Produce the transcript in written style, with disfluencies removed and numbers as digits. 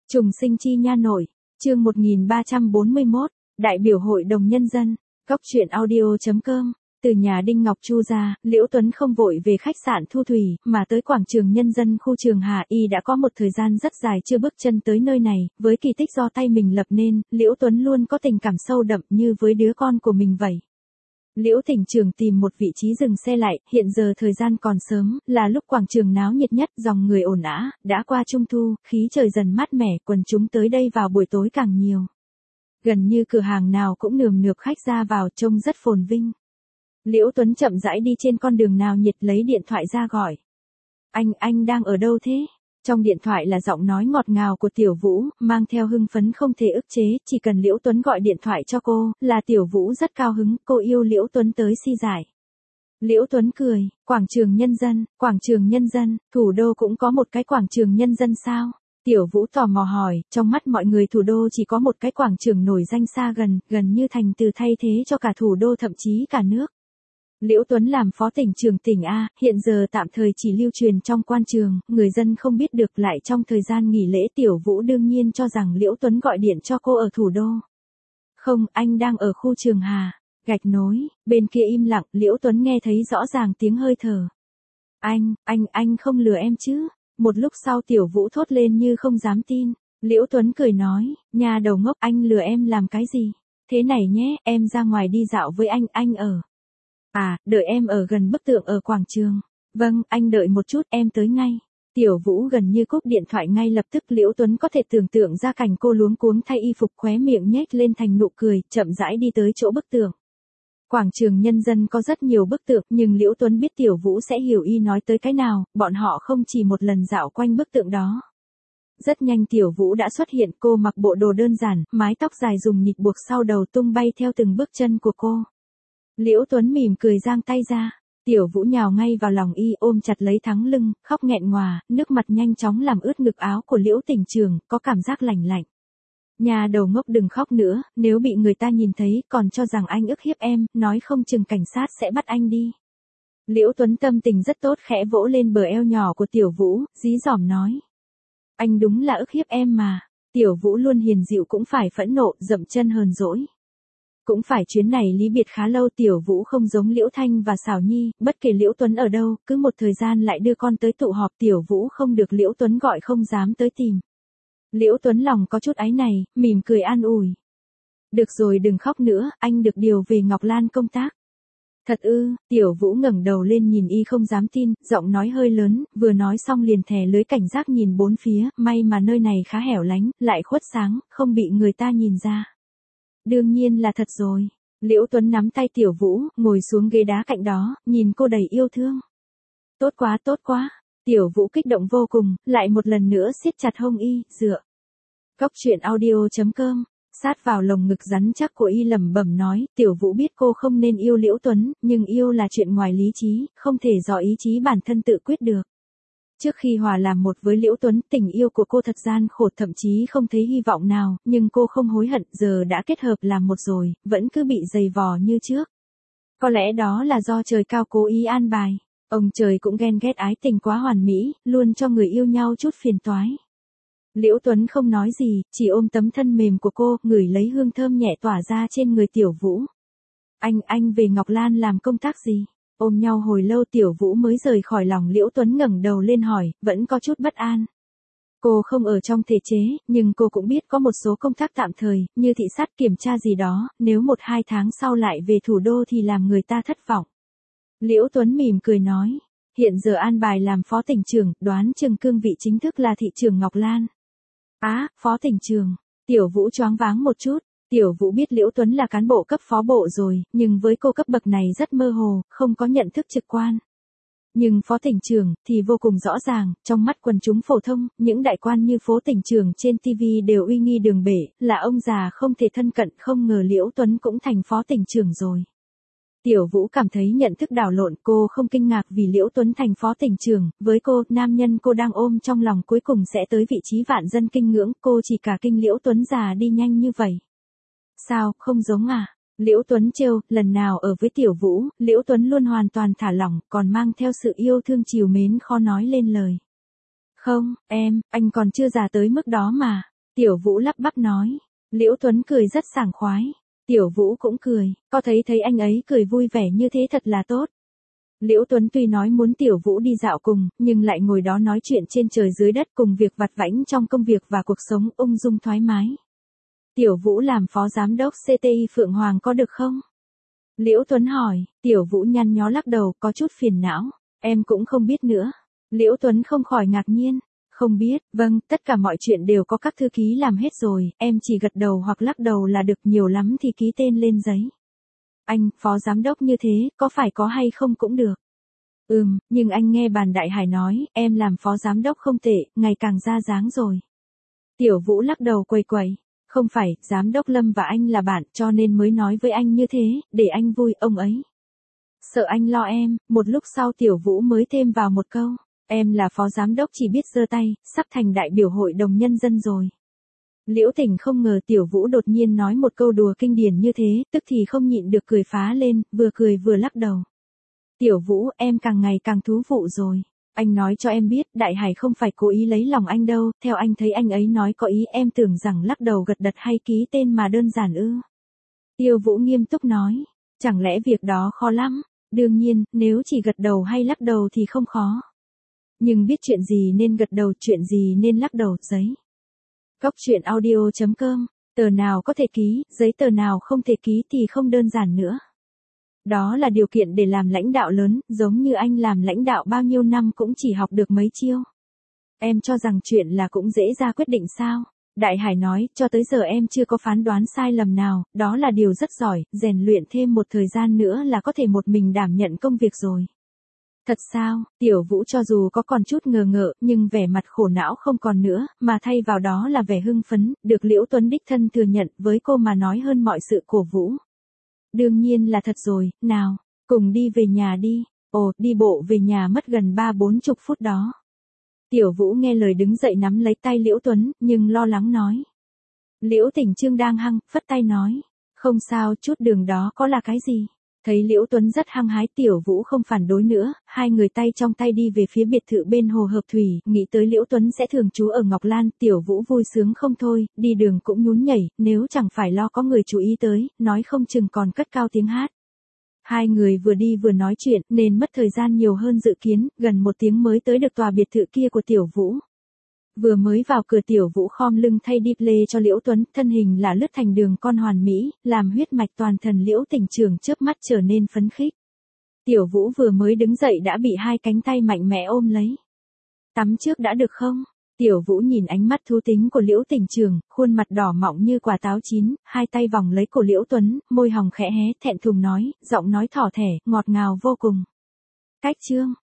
Trùng sinh chi nha nội, chương 1341, Đại biểu Hội đồng Nhân dân, Cóc truyện audio.com. Từ nhà Đinh Ngọc Chu ra, Liễu Tuấn không vội về khách sạn Thu Thủy, mà tới quảng trường nhân dân khu Trường Hà. Y đã có một thời gian rất dài chưa bước chân tới nơi này, với kỳ tích do tay mình lập nên, Liễu Tuấn luôn có tình cảm sâu đậm như với đứa con của mình vậy. Liễu tỉnh trưởng tìm một vị trí dừng xe lại, hiện giờ thời gian còn sớm, là lúc quảng trường náo nhiệt nhất, dòng người ồn ào, đã qua trung thu, khí trời dần mát mẻ, quần chúng tới đây vào buổi tối càng nhiều. Gần như cửa hàng nào cũng nườm nượp khách ra vào, trông rất phồn vinh. Liễu Tuấn chậm rãi đi trên con đường nào nhiệt, lấy điện thoại ra gọi. Anh đang ở đâu thế? Trong điện thoại là giọng nói ngọt ngào của Tiểu Vũ, mang theo hưng phấn không thể ức chế, chỉ cần Liễu Tuấn gọi điện thoại cho cô, là Tiểu Vũ rất cao hứng, cô yêu Liễu Tuấn tới si giải. Liễu Tuấn cười, quảng trường nhân dân, thủ đô cũng có một cái quảng trường nhân dân sao? Tiểu Vũ tò mò hỏi, trong mắt mọi người thủ đô chỉ có một cái quảng trường nổi danh xa gần như thành từ thay thế cho cả thủ đô, thậm chí cả nước. Liễu Tuấn làm phó tỉnh trưởng tỉnh A, hiện giờ tạm thời chỉ lưu truyền trong quan trường, người dân không biết được. Lại trong thời gian nghỉ lễ, Tiểu Vũ đương nhiên cho rằng Liễu Tuấn gọi điện cho cô ở thủ đô. Không, anh đang ở khu Trường Hà, gạch nối, bên kia im lặng, Liễu Tuấn nghe thấy rõ ràng tiếng hơi thở. Anh không lừa em chứ? Một lúc sau Tiểu Vũ thốt lên như không dám tin. Liễu Tuấn cười nói, nhà đầu ngốc, anh lừa em làm cái gì? Thế này nhé, em ra ngoài đi dạo với anh ở. À, đợi em ở gần bức tượng ở quảng trường. Vâng, anh đợi một chút, em tới ngay. Tiểu Vũ gần như cúp điện thoại ngay lập tức. Liễu Tuấn có thể tưởng tượng ra cảnh cô luống cuống thay y phục, khóe miệng nhếch lên thành nụ cười, chậm rãi đi tới chỗ bức tượng. Quảng trường nhân dân có rất nhiều bức tượng, nhưng Liễu Tuấn biết Tiểu Vũ sẽ hiểu y nói tới cái nào, bọn họ không chỉ một lần dạo quanh bức tượng đó. Rất nhanh Tiểu Vũ đã xuất hiện, cô mặc bộ đồ đơn giản, mái tóc dài dùng nhịp buộc sau đầu tung bay theo từng bước chân của cô. Liễu Tuấn mỉm cười giang tay ra, Tiểu Vũ nhào ngay vào lòng y, ôm chặt lấy thắng lưng, khóc nghẹn ngòa, nước mặt nhanh chóng làm ướt ngực áo của Liễu tỉnh trưởng, có cảm giác lạnh lạnh. Nhà đầu ngốc, đừng khóc nữa, nếu bị người ta nhìn thấy, còn cho rằng anh ức hiếp em, nói không chừng cảnh sát sẽ bắt anh đi. Liễu Tuấn tâm tình rất tốt, khẽ vỗ lên bờ eo nhỏ của Tiểu Vũ, dí dỏm nói. Anh đúng là ức hiếp em mà. Tiểu Vũ luôn hiền dịu cũng phải phẫn nộ, dậm chân hờn dỗi. Cũng phải, chuyến này lý biệt khá lâu. Tiểu Vũ không giống Liễu Thanh và Xảo Nhi, bất kể Liễu Tuấn ở đâu, cứ một thời gian lại đưa con tới tụ họp. Tiểu Vũ không được Liễu Tuấn gọi không dám tới tìm. Liễu Tuấn lòng có chút áy này, mỉm cười an ủi. Được rồi, đừng khóc nữa, anh được điều về Ngọc Lan công tác. Thật ư? Tiểu Vũ ngẩng đầu lên nhìn y không dám tin, giọng nói hơi lớn, vừa nói xong liền thè lưới cảnh giác nhìn bốn phía, may mà nơi này khá hẻo lánh, lại khuất sáng, không bị người ta nhìn ra. Đương nhiên là thật rồi. Liễu Tuấn nắm tay Tiểu Vũ, ngồi xuống ghế đá cạnh đó, nhìn cô đầy yêu thương. Tốt quá. Tiểu Vũ kích động vô cùng, lại một lần nữa siết chặt hông y, dựa. Cóc truyện audio.com. Sát vào lồng ngực rắn chắc của y lẩm bẩm nói, Tiểu Vũ biết cô không nên yêu Liễu Tuấn, nhưng yêu là chuyện ngoài lý trí, không thể do ý chí bản thân tự quyết được. Trước khi hòa làm một với Liễu Tuấn, tình yêu của cô thật gian khổ, thậm chí không thấy hy vọng nào, nhưng cô không hối hận, giờ đã kết hợp làm một rồi, vẫn cứ bị giày vò như trước. Có lẽ đó là do trời cao cố ý an bài, ông trời cũng ghen ghét ái tình quá hoàn mỹ, luôn cho người yêu nhau chút phiền toái. Liễu Tuấn không nói gì, chỉ ôm tấm thân mềm của cô, ngửi lấy hương thơm nhẹ tỏa ra trên người Tiểu Vũ. Anh về Ngọc Lan làm công tác gì? Ôm nhau hồi lâu Tiểu Vũ mới rời khỏi lòng Liễu Tuấn, ngẩng đầu lên hỏi, vẫn có chút bất an. Cô không ở trong thể chế, nhưng cô cũng biết có một số công tác tạm thời, như thị sát kiểm tra gì đó, nếu 1-2 tháng sau lại về thủ đô thì làm người ta thất vọng. Liễu Tuấn mỉm cười nói, hiện giờ an bài làm phó tỉnh trưởng, đoán chừng cương vị chính thức là thị trưởng Ngọc Lan. Á, phó tỉnh trưởng. Tiểu Vũ choáng váng một chút. Tiểu Vũ biết Liễu Tuấn là cán bộ cấp phó bộ rồi, nhưng với cô cấp bậc này rất mơ hồ, không có nhận thức trực quan. Nhưng phó tỉnh trưởng thì vô cùng rõ ràng, trong mắt quần chúng phổ thông, những đại quan như phó tỉnh trưởng trên TV đều uy nghi đường bể, là ông già không thể thân cận, không ngờ Liễu Tuấn cũng thành phó tỉnh trưởng rồi. Tiểu Vũ cảm thấy nhận thức đảo lộn, cô không kinh ngạc vì Liễu Tuấn thành phó tỉnh trưởng, với cô, nam nhân cô đang ôm trong lòng cuối cùng sẽ tới vị trí vạn dân kinh ngưỡng, cô chỉ cả kinh Liễu Tuấn già đi nhanh như vậy. Sao, không giống à? Liễu Tuấn trêu, lần nào ở với Tiểu Vũ, Liễu Tuấn luôn hoàn toàn thả lỏng, còn mang theo sự yêu thương trìu mến khó nói lên lời. Không, anh còn chưa già tới mức đó mà. Tiểu Vũ lắp bắp nói. Liễu Tuấn cười rất sảng khoái. Tiểu Vũ cũng cười, có thấy anh ấy cười vui vẻ như thế thật là tốt. Liễu Tuấn tuy nói muốn Tiểu Vũ đi dạo cùng, nhưng lại ngồi đó nói chuyện trên trời dưới đất cùng việc vặt vãnh trong công việc và cuộc sống ung dung thoải mái. Tiểu Vũ làm phó giám đốc CTI Phượng Hoàng có được không? Liễu Tuấn hỏi, Tiểu Vũ nhăn nhó lắc đầu có chút phiền não, em cũng không biết nữa. Liễu Tuấn không khỏi ngạc nhiên, không biết, vâng, tất cả mọi chuyện đều có các thư ký làm hết rồi, em chỉ gật đầu hoặc lắc đầu là được, nhiều lắm thì ký tên lên giấy. Anh, phó giám đốc như thế, có phải có hay không cũng được. Nhưng anh nghe bàn Đại Hải nói, em làm phó giám đốc không tệ, ngày càng ra dáng rồi. Tiểu Vũ lắc đầu quầy quầy. Không phải, giám đốc Lâm và anh là bạn cho nên mới nói với anh như thế, để anh vui ông ấy. Sợ anh lo em, một lúc sau Tiểu Vũ mới thêm vào một câu. Em là phó giám đốc chỉ biết giơ tay, sắp thành đại biểu hội đồng nhân dân rồi. Liễu Tỉnh không ngờ Tiểu Vũ đột nhiên nói một câu đùa kinh điển như thế, tức thì không nhịn được cười phá lên, vừa cười vừa lắc đầu. Tiểu Vũ, em càng ngày càng thú vụ rồi. Anh nói cho em biết, Đại Hải không phải cố ý lấy lòng anh đâu, theo anh thấy anh ấy nói có ý, em tưởng rằng lắc đầu gật đật hay ký tên mà đơn giản ư. Tiêu Vũ nghiêm túc nói, chẳng lẽ việc đó khó lắm? Đương nhiên, nếu chỉ gật đầu hay lắc đầu thì không khó. Nhưng biết chuyện gì nên gật đầu, chuyện gì nên lắc đầu, giấy. Cốc truyện audio.com, tờ nào có thể ký, giấy tờ nào không thể ký thì không đơn giản nữa. Đó là điều kiện để làm lãnh đạo lớn, giống như anh làm lãnh đạo bao nhiêu năm cũng chỉ học được mấy chiêu. Em cho rằng chuyện là cũng dễ ra quyết định sao? Đại Hải nói, cho tới giờ em chưa có phán đoán sai lầm nào, đó là điều rất giỏi, rèn luyện thêm một thời gian nữa là có thể một mình đảm nhận công việc rồi. Thật sao? Tiểu Vũ cho dù có còn chút ngờ ngợ, nhưng vẻ mặt khổ não không còn nữa, mà thay vào đó là vẻ hưng phấn, được Liễu Tuấn đích thân thừa nhận, với cô mà nói hơn mọi sự cổ vũ. Đương nhiên là thật rồi, nào, cùng đi về nhà đi. Ồ, đi bộ về nhà mất gần 30-40 phút đó. Tiểu Vũ nghe lời đứng dậy nắm lấy tay Liễu Tuấn, nhưng lo lắng nói. Liễu Tỉnh Trương đang hăng, phất tay nói. Không sao, chút đường đó có là cái gì? Thấy Liễu Tuấn rất hăng hái, Tiểu Vũ không phản đối nữa, hai người tay trong tay đi về phía biệt thự bên hồ Hợp Thủy, nghĩ tới Liễu Tuấn sẽ thường trú ở Ngọc Lan, Tiểu Vũ vui sướng không thôi, đi đường cũng nhún nhảy, nếu chẳng phải lo có người chú ý tới, nói không chừng còn cất cao tiếng hát. Hai người vừa đi vừa nói chuyện, nên mất thời gian nhiều hơn dự kiến, gần 1 tiếng mới tới được tòa biệt thự kia của Tiểu Vũ. Vừa mới vào cửa, Tiểu Vũ khom lưng thay đi lê cho Liễu Tuấn, thân hình là lướt thành đường con hoàn mỹ, làm huyết mạch toàn thần Liễu Tỉnh Trường chớp mắt trở nên phấn khích. Tiểu Vũ vừa mới đứng dậy đã bị hai cánh tay mạnh mẽ ôm lấy. Tắm trước đã được không? Tiểu Vũ nhìn ánh mắt thú tính của Liễu Tỉnh Trường, khuôn mặt đỏ mọng như quả táo chín, hai tay vòng lấy cổ Liễu Tuấn, môi hồng khẽ hé, thẹn thùng nói, giọng nói thỏ thẻ, ngọt ngào vô cùng. Cách chương